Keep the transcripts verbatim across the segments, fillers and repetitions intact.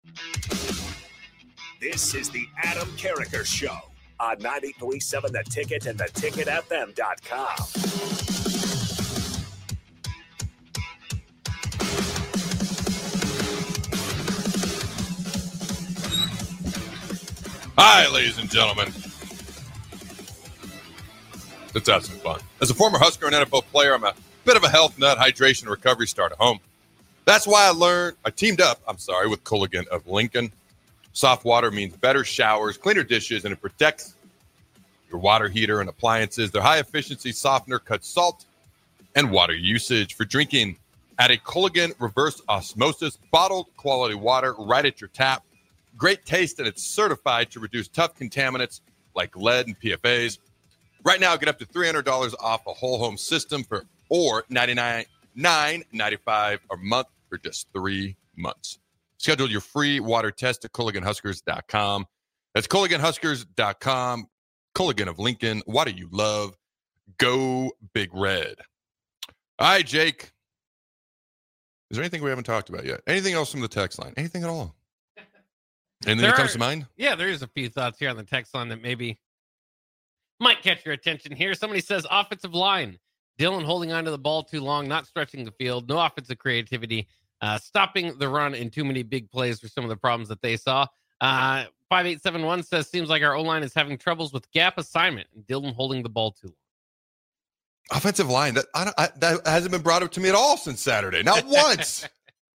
This is the Adam Carricker Show on ninety-three point seven The Ticket and the ticket f m dot com. Hi, ladies and gentlemen. Let's have some fun. As a former Husker and N F L player, I'm a bit of a health nut, hydration, and recovery star at home. That's why I learned, I teamed up, I'm sorry, with Culligan of Lincoln. Soft water means better showers, cleaner dishes, and it protects your water heater and appliances. Their high-efficiency softener cuts salt and water usage. For drinking, add a Culligan reverse osmosis, bottled quality water right at your tap. Great taste, and it's certified to reduce tough contaminants like lead and P F As. Right now, get up to three hundred dollars off a whole home system for or ninety-nine ninety-five a month for just three months. Schedule your free water test at Culligan Huskers dot com. That's Culligan Huskers dot com. Culligan of Lincoln. What do you love? Go Big Red. All right, Jake. Is there anything we haven't talked about yet? Anything else from the text line? Anything at all? Anything There that comes are- to mind? Yeah, there is a few thoughts here on the text line that maybe might catch your attention here. Somebody says offensive line. Dylan holding on to the ball too long, not stretching the field, no offensive creativity, uh, stopping the run in too many big plays were some of the problems that they saw. Uh, five eight seven one says, seems like our O-line is having troubles with gap assignment and Dylan holding the ball too long. Offensive line, that, I don't, I, that hasn't been brought up to me at all since Saturday. Not once.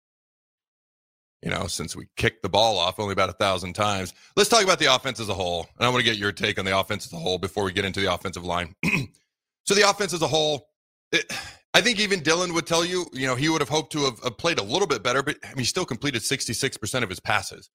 You know, since we kicked the ball off only about a thousand times. Let's talk about the offense as a whole. And I want to get your take on the offense as a whole before we get into the offensive line. So the offense as a whole, it, I think even Dylan would tell you, you know, he would have hoped to have, have played a little bit better, but I mean, he still completed sixty-six percent of his passes.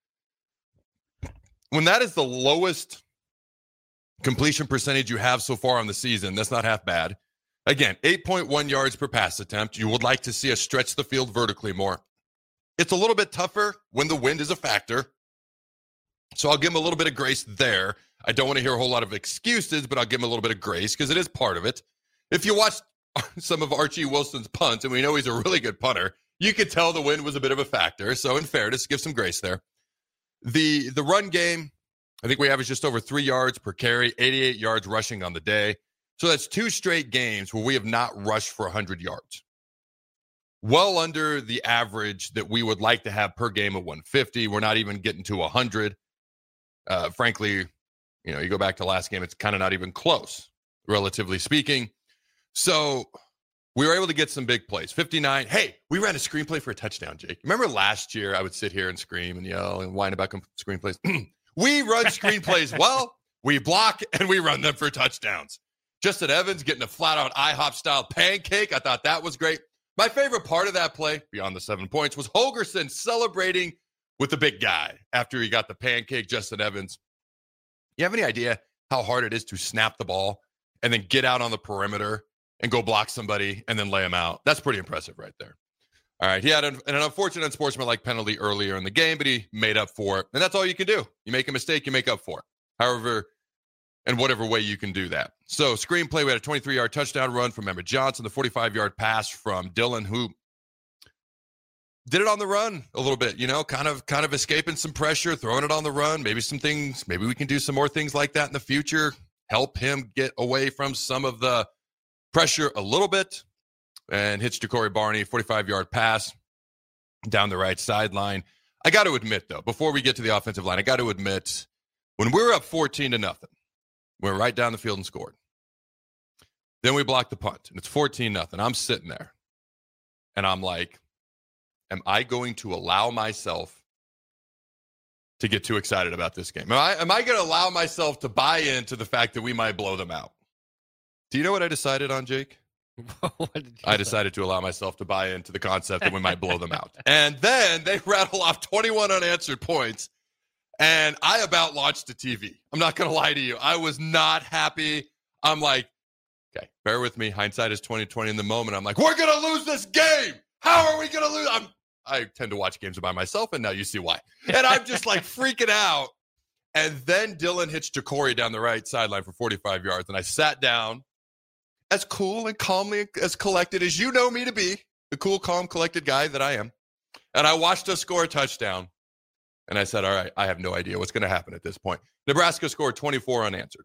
When that is the lowest completion percentage you have so far on the season, that's not half bad. Again, eight point one yards per pass attempt. You would like to see us stretch the field vertically more. It's a little bit tougher when the wind is a factor. So I'll give him a little bit of grace there. I don't want to hear a whole lot of excuses, but I'll give him a little bit of grace because it is part of it. If you watch some of Archie Wilson's punts, and we know he's a really good punter, you could tell the wind was a bit of a factor. So in fairness, give some grace there. The, the run game, I think we averaged just over three yards per carry, eighty-eight yards rushing on the day. So that's two straight games where we have not rushed for one hundred yards. Well under the average that we would like to have per game of one fifty. We're not even getting to one hundred. Uh, frankly, you know, you go back to last game, it's kind of not even close, relatively speaking. So we were able to get some big plays. fifty-nine. Hey, we ran a screenplay for a touchdown, Jake. Remember last year I would sit here and scream and yell and whine about screenplays? We run screenplays well, we block, and we run them for touchdowns. Justin Evans getting a flat-out IHOP-style pancake. I thought that was great. My favorite part of that play, beyond the seven points, was Holgorsen celebrating with the big guy after he got the pancake, Justin Evans. You have any idea how hard it is to snap the ball and then get out on the perimeter and go block somebody and then lay him out? That's pretty impressive right there. All right, he had an, an unfortunate unsportsmanlike penalty earlier in the game, but he made up for it. And that's all you can do. You make a mistake, you make up for it. However, and whatever way you can do that. So, screenplay, we had a twenty-three-yard touchdown run from Emmett Johnson, the forty-five-yard pass from Dylan, who did it on the run a little bit, you know, kind of kind of escaping some pressure, throwing it on the run. Maybe some things, maybe we can do some more things like that in the future, help him get away from some of the pressure a little bit. And hits to Corey Barney, forty-five-yard pass down the right sideline. I got to admit, though, before we get to the offensive line, I got to admit, when we were up fourteen to nothing, we went right down the field and scored. Then we blocked the punt, and it's fourteen nothing. I'm sitting there, and I'm like, am I going to allow myself to get too excited about this game? Am I, am I going to allow myself to buy into the fact that we might blow them out? Do you know what I decided on, Jake? What did you I say? decided to allow myself to buy into the concept that we might blow them out. And then they rattle off twenty-one unanswered points, and I about launched the T V. I'm not going to lie to you. I was not happy. I'm like, okay, bear with me. Hindsight is twenty twenty in the moment. I'm like, we're going to lose this game. How are we going to lose? I'm, I tend to watch games by myself, and now you see why. And I'm just like freaking out. And then Dylan hits Jacory down the right sideline for forty-five yards, and I sat down as cool and calmly as collected as you know me to be, the cool, calm, collected guy that I am. And I watched us score a touchdown. And I said, all right, I have no idea what's going to happen at this point. Nebraska scored twenty-four unanswered.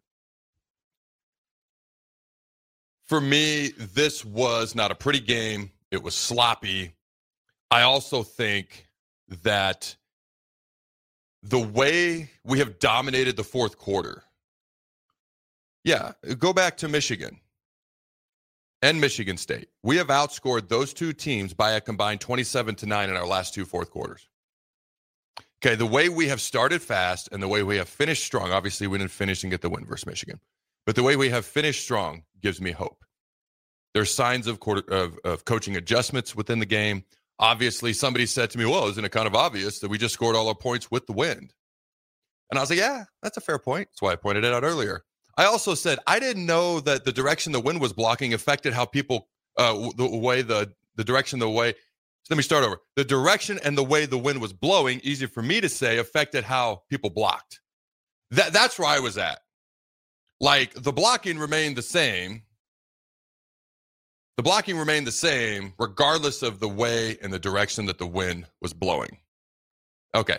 For me, this was not a pretty game. It was sloppy. I also think that the way we have dominated the fourth quarter, yeah, go back to Michigan and Michigan State. We have outscored those two teams by a combined twenty-seven to nine in our last two fourth quarters. Okay, the way we have started fast and the way we have finished strong, obviously we didn't finish and get the win versus Michigan, but the way we have finished strong gives me hope. There's signs of, quarter, of, of coaching adjustments within the game. Obviously, somebody said to me, well, isn't it kind of obvious that we just scored all our points with the wind? And I was like, yeah, that's a fair point. That's why I pointed it out earlier. I also said I didn't know that the direction the wind was blocking affected how people, uh, the way the, the direction, the way, so let me start over. The direction and the way the wind was blowing, easy for me to say, affected how people blocked. That That's where I was at. Like, the blocking remained the same. The blocking remained the same regardless of the way and the direction that the wind was blowing. Okay.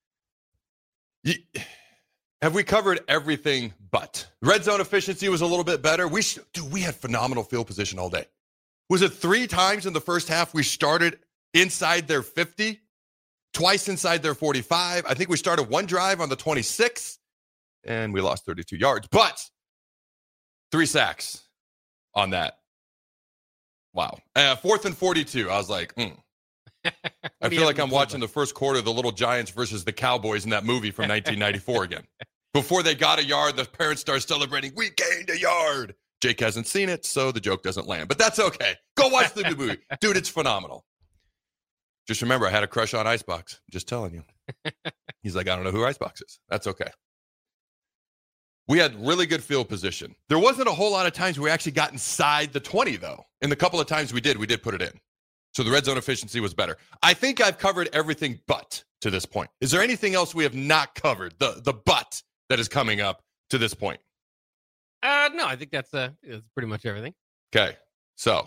Have we covered everything but? Red zone efficiency was a little bit better. We sh- Dude, we had phenomenal field position all day. Was it three times in the first half we started inside their fifty? Twice inside their forty-five. I think we started one drive on the twenty-six, and we lost thirty-two yards. But three sacks on that. Wow. Uh, fourth and forty-two. I was like, mm. I feel like I'm watching the first quarter of the Little Giants versus the Cowboys in that movie from nineteen ninety-four again. Before they got a yard, the parents start celebrating, we gained a yard. Jake hasn't seen it, so the joke doesn't land. But that's okay. Go watch the movie. Dude, it's phenomenal. Just remember, I had a crush on Icebox. Just telling you. He's like, I don't know who Icebox is. That's okay. We had really good field position. There wasn't a whole lot of times we actually got inside the twenty, though. And the couple of times we did, we did put it in. So the red zone efficiency was better. I think I've covered everything but to this point. Is there anything else we have not covered? The the but that is coming up to this point? Uh, no, I think that's, uh, that's pretty much everything. Okay. So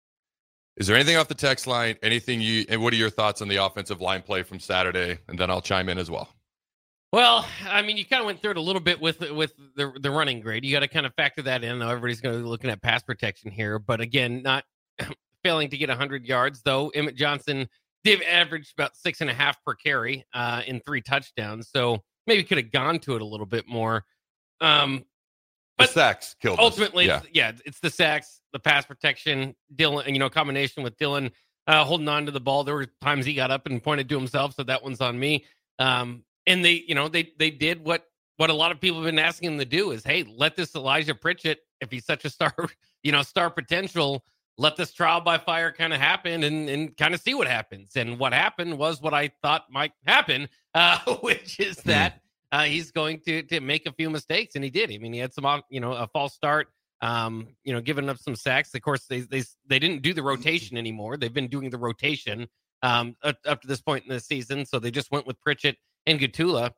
is there anything off the text line? Anything you, and what are your thoughts on the offensive line play from Saturday? And then I'll chime in as well. Well, I mean, you kind of went through it a little bit with with the the running grade. You got to kind of factor that in. Though everybody's going to be looking at pass protection here, but again, not failing to get one hundred yards. Though Emmett Johnson did average about six and a half per carry uh, in three touchdowns, so maybe could have gone to it a little bit more. Um, the but sacks killed ultimately, us. yeah. yeah, it's the sacks, the pass protection, Dylan, you know, combination with Dylan uh, holding on to the ball. There were times he got up and pointed to himself, so that one's on me. Um, And they, you know, they they did what what a lot of people have been asking them to do is, hey, let this Elijah Pritchett, if he's such a star, you know, star potential, let this trial by fire kind of happen and and kind of see what happens. And what happened was what I thought might happen, uh, which is that uh, he's going to to make a few mistakes, and he did. I mean, he had some, you know, a false start, um, you know, giving up some sacks. Of course, they they they didn't do the rotation anymore. They've been doing the rotation um, up, up to this point in the season, so they just went with Pritchett and Gatula,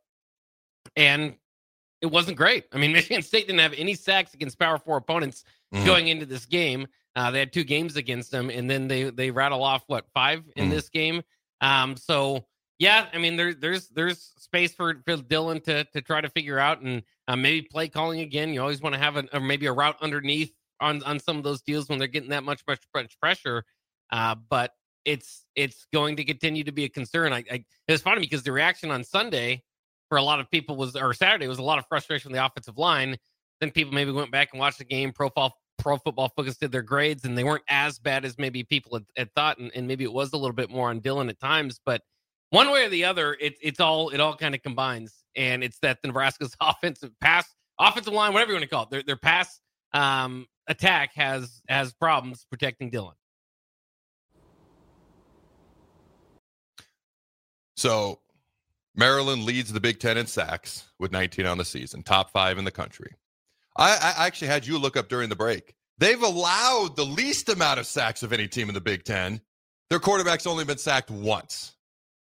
and it wasn't great. I mean, Michigan State didn't have any sacks against Power Four opponents mm-hmm. going into this game. Uh, they had two games against them, and then they they rattle off what five in mm-hmm. this game. Um, so yeah, I mean, there, there's there's space for, for Dylan to to try to figure out, and uh, maybe play calling again. You always want to have a or maybe a route underneath on on some of those deals when they're getting that much much, much pressure. Uh, but it's it's going to continue to be a concern. I, I it was funny because the reaction on Sunday for a lot of people was, or Saturday was a lot of frustration with the offensive line. Then people maybe went back and watched the game. Profile Pro Football Focus did their grades, and they weren't as bad as maybe people had, had thought, and, and maybe it was a little bit more on Dylan at times. But one way or the other, it, it's all it all kind of combines, and it's that the Nebraska's offensive pass, offensive line, whatever you want to call it, their their pass um, attack has has problems protecting Dylan. So Maryland leads the Big Ten in sacks with nineteen on the season, top five in the country. I, I actually had you look up during the break. They've allowed the least amount of sacks of any team in the Big Ten. Their quarterback's only been sacked once.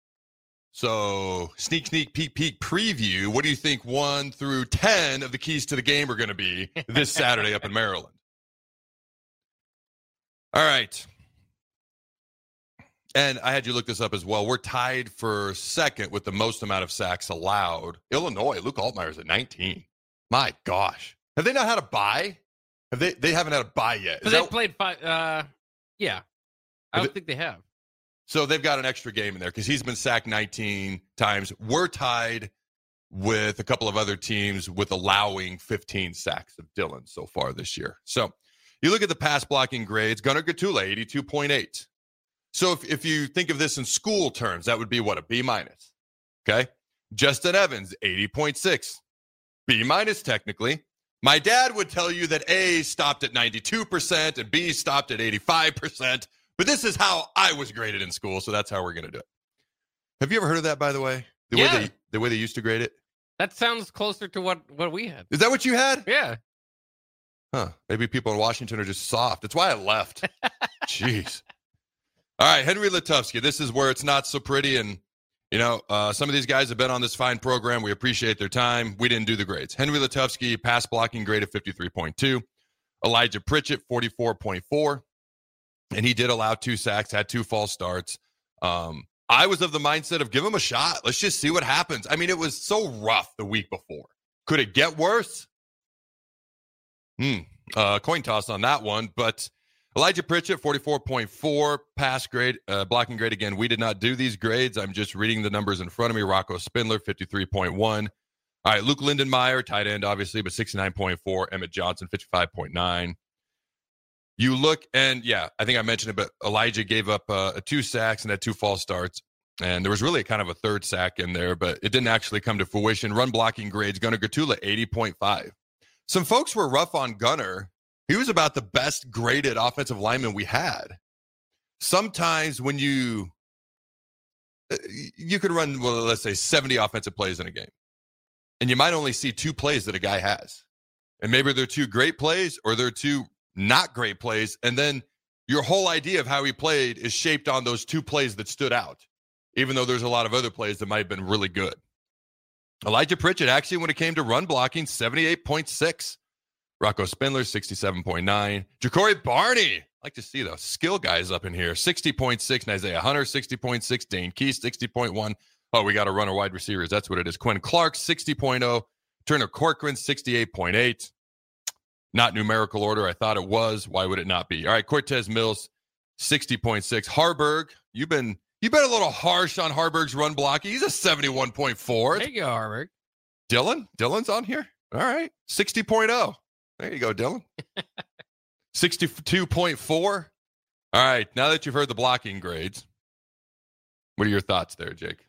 So sneak, sneak, peek, peek preview. What do you think one through ten of the keys to the game are going to be this Saturday up in Maryland? All right. And I had you look this up as well. We're tied for second with the most amount of sacks allowed. Illinois, Luke Altmaier's at nineteen. My gosh. Have they not had a bye? Have they? They haven't had a bye yet. But they played five. Uh, yeah. I don't it, think they have. So they've got an extra game in there because he's been sacked nineteen times. We're tied with a couple of other teams with allowing fifteen sacks of Dillon so far this year. So you look at the pass blocking grades, Gunnar Gatula, eighty-two point eight. So if, if you think of this in school terms, that would be what, a B minus. Okay. Justin Evans, eighty point six. B minus technically. My dad would tell you that A stopped at ninety-two percent and B stopped at eighty-five percent. But this is how I was graded in school, so that's how we're going to do it. Have you ever heard of that, by the way? The yeah. way they, the way they used to grade it? That sounds closer to what, what we had. Is that what you had? Yeah. Huh. Maybe people in Washington are just soft. That's why I left. Jeez. All right, Henry Letufsky. This is where it's not so pretty. And, you know, uh, some of these guys have been on this fine program. We appreciate their time. We didn't do the grades. Henry Letufsky, pass blocking grade of fifty-three point two. Elijah Pritchett, forty-four point four. And he did allow two sacks, had two false starts. Um, I was of the mindset of give him a shot. Let's just see what happens. I mean, it was so rough the week before. Could it get worse? Hmm. Uh, coin toss on that one. But Elijah Pritchett, forty-four point four, pass grade, uh, blocking grade. Again, we did not do these grades. I'm just reading the numbers in front of me. Rocco Spindler, fifty-three point one. All right, Luke Lindenmeyer, tight end, obviously, but sixty-nine point four. Emmett Johnson, fifty-five point nine. You look, and yeah, I think I mentioned it, but Elijah gave up uh, two sacks and had two false starts. And there was really kind of a third sack in there, but it didn't actually come to fruition. Run blocking grades, Gunnar Gatula, eighty point five. Some folks were rough on Gunnar. He was about the best graded offensive lineman we had. Sometimes when you, you could run, well, let's say seventy offensive plays in a game, and you might only see two plays that a guy has. And maybe they're two great plays or they're two not great plays, and then your whole idea of how he played is shaped on those two plays that stood out, even though there's a lot of other plays that might have been really good. Elijah Pritchett, actually, when it came to run blocking, seventy-eight point six. Rocco Spindler, sixty-seven point nine. Ja'Cory Barney, I like to see those skill guys up in here, sixty point six. And Isaiah Hunter, sixty point six. Dane Key, sixty point one. Oh, we got to run our wide receivers. That's what it is. Quinn Clark, sixty point oh. Turner Corcoran, sixty-eight point eight. Not numerical order. I thought it was. Why would it not be? All right, Cortez Mills, sixty point six. Harburg, you've been you've been a little harsh on Harburg's run blocking. He's a seventy-one point four. There you go, Harburg. Dylan? Dylan's on here? All right. sixty point oh. There you go, Dylan. sixty-two point four. All right. Now that you've heard the blocking grades, what are your thoughts there, Jake?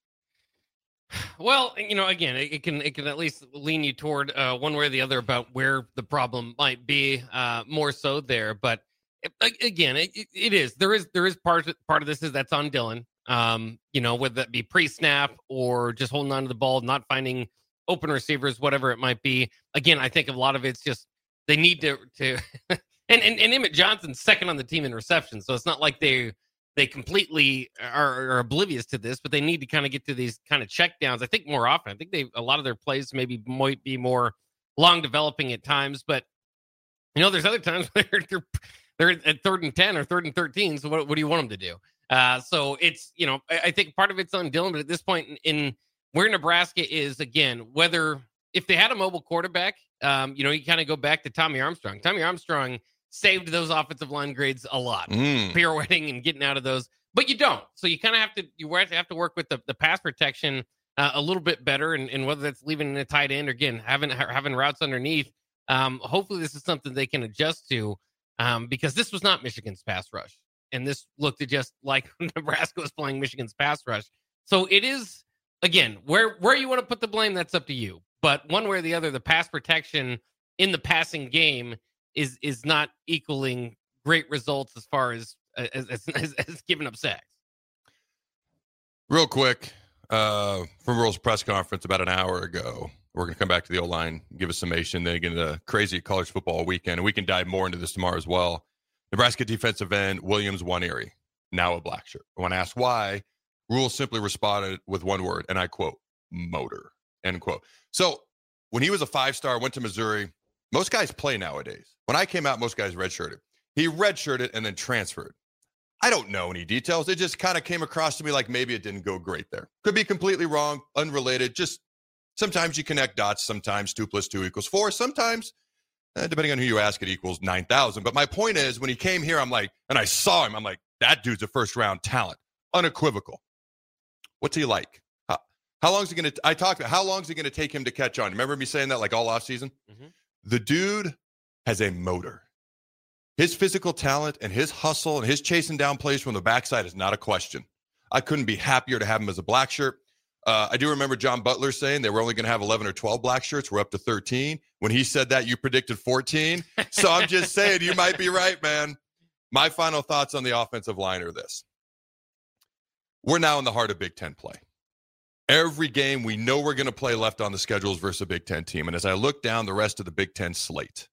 Well, you know, again, it, it can it can at least lean you toward uh, one way or the other about where the problem might be, uh, more so there. But it, again, it, it is there is there is part part of this is that's on Dillon. Um, you know, whether that be pre-snap or just holding on to the ball, not finding open receivers, whatever it might be. Again, I think a lot of it's just they need to to and, and and Emmett Johnson's second on the team in reception, so it's not like they. They completely are, are oblivious to this, but they need to kind of get to these kind of check downs. I think more often. I think they a lot of their plays maybe might be more long developing at times, but you know, there's other times where they're they're at third and ten or third and thirteen. So what what do you want them to do? Uh, so it's you know I, I think part of it's on Dillon, but at this point in, in where Nebraska is again, whether if they had a mobile quarterback, um, you know, you kind of go back to Tommy Armstrong. Tommy Armstrong saved those offensive line grades a lot, mm. pirouetting and getting out of those, but you don't. So you kind of have to you have to work with the, the pass protection uh, a little bit better, and, and whether that's leaving a tight end or again having having routes underneath. Um, hopefully, this is something they can adjust to, um, because this was not Michigan's pass rush, and this looked just like Nebraska was playing Michigan's pass rush. So it is again where where you want to put the blame. That's up to you. But one way or the other, the pass protection in the passing game is is not equaling great results as far as as, as, as, as giving up sacks. Real quick, uh, from Rhule's press conference about an hour ago, we're going to come back to the O-line, give a summation, then get into crazy college football weekend, and we can dive more into this tomorrow as well. Nebraska defensive end Williams Nwaneri, now a black shirt. When asked why, Rhule simply responded with one word, and I quote, motor, end quote. So when he was a five-star, went to Missouri, most guys play nowadays. When I came out, most guys redshirted. He redshirted and then transferred. I don't know any details. It just kind of came across to me like maybe it didn't go great there. Could be completely wrong, unrelated. Just sometimes you connect dots. Sometimes two plus two equals four. Sometimes, eh, depending on who you ask, it equals nine thousand. But my point is, when he came here, I'm like, and I saw him, I'm like, that dude's a first-round talent. Unequivocal. What's he like? How, how long is he going to, I talked about, how long is it going to take him to catch on? Remember me saying that like all offseason? Mm-hmm. The dude has a motor. His physical talent and his hustle and his chasing down plays from the backside is not a question. I couldn't be happier to have him as a black shirt. Uh, I do remember John Butler saying they were only going to have eleven or twelve black shirts. We're up to thirteen. When he said that, you predicted fourteen. So I'm just saying, you might be right, man. My final thoughts on the offensive line are this. We're now in the heart of Big Ten play. Every game we know we're going to play left on the schedules versus a Big Ten team. And as I look down the rest of the Big Ten slate,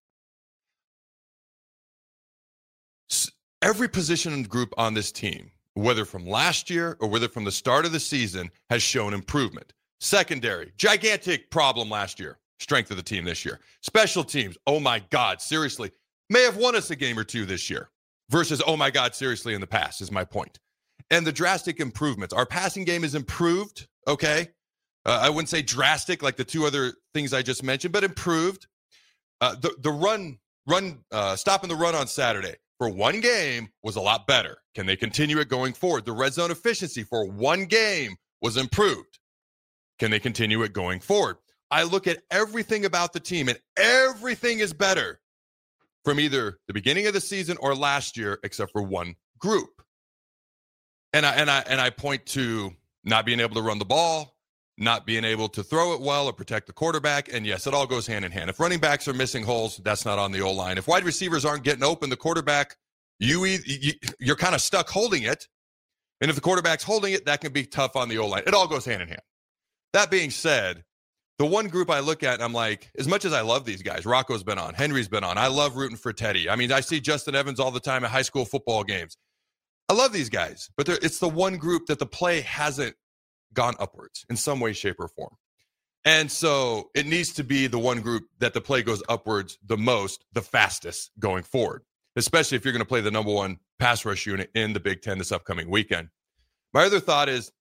every position group on this team, whether from last year or whether from the start of the season, has shown improvement. Secondary, gigantic problem last year. Strength of the team this year. Special teams, oh my God, seriously, may have won us a game or two this year versus, oh my God, seriously in the past is my point. And the drastic improvements. Our passing game is improved, okay? Uh, I wouldn't say drastic like the two other things I just mentioned, but improved. Uh, the, the run, run, uh, stopping the run on Saturday for one game was a lot better. Can they continue it going forward? The red zone efficiency for one game was improved. Can they continue it going forward? I look at everything about the team, and everything is better from either the beginning of the season or last year, except for one group. And I and I and I point to not being able to run the ball, not being able to throw it well or protect the quarterback. And yes, it all goes hand in hand. If running backs are missing holes, that's not on the O-line. If wide receivers aren't getting open, the quarterback, you, you you're kind of stuck holding it. And if the quarterback's holding it, that can be tough on the O-line. It all goes hand in hand. That being said, the one group I look at and I'm like, as much as I love these guys, Rocco's been on, Henry's been on, I love rooting for Teddy. I mean, I see Justin Evans all the time at high school football games. I love these guys, but it's the one group that the play hasn't gone upwards in some way, shape, or form. And so it needs to be the one group that the play goes upwards the most, the fastest going forward, especially if you're going to play the number one pass rush unit in the Big Ten this upcoming weekend. My other thought is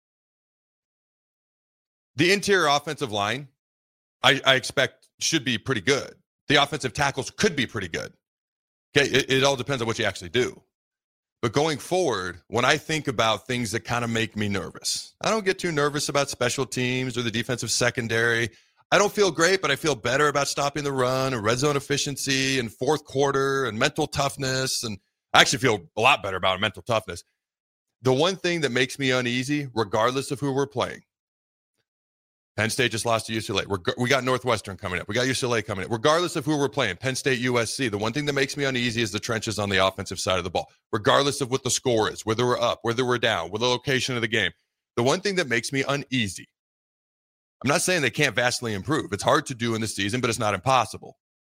the interior offensive line, I, I expect should be pretty good. The offensive tackles could be pretty good. Okay, it, it all depends on what you actually do. But going forward, when I think about things that kind of make me nervous, I don't get too nervous about special teams or the defensive secondary. I don't feel great, but I feel better about stopping the run and red zone efficiency and fourth quarter and mental toughness. And I actually feel a lot better about mental toughness. The one thing that makes me uneasy, regardless of who we're playing, Penn State just lost to U C L A. We're, we got Northwestern coming up. We got U C L A coming up. Regardless of who we're playing, Penn State, U S C, the one thing that makes me uneasy is the trenches on the offensive side of the ball. Regardless of what the score is, whether we're up, whether we're down, with the location of the game. The one thing that makes me uneasy, I'm not saying they can't vastly improve. It's hard to do in the season, but it's not impossible.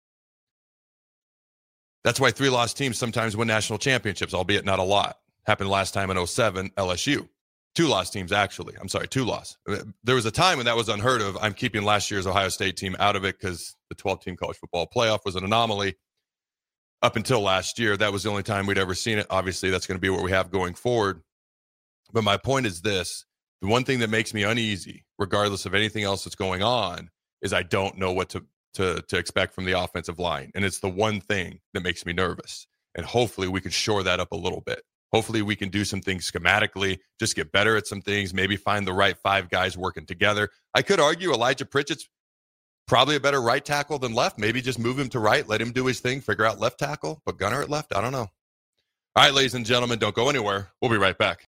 That's why three-loss teams sometimes win national championships, albeit not a lot. Happened last time in oh seven, L S U. Two-loss teams, actually. I'm sorry, two-loss. There was a time when that was unheard of. I'm keeping last year's Ohio State team out of it because the twelve-team college football playoff was an anomaly. Up until last year, that was the only time we'd ever seen it. Obviously, that's going to be what we have going forward. But my point is this. The one thing that makes me uneasy, regardless of anything else that's going on, is I don't know what to, to, to expect from the offensive line. And it's the one thing that makes me nervous. And hopefully we can shore that up a little bit. Hopefully we can do some things schematically, just get better at some things, maybe find the right five guys working together. I could argue Elijah Pritchett's probably a better right tackle than left. Maybe just move him to right, let him do his thing, figure out left tackle. But Gunner at left, I don't know. All right, ladies and gentlemen, don't go anywhere. We'll be right back.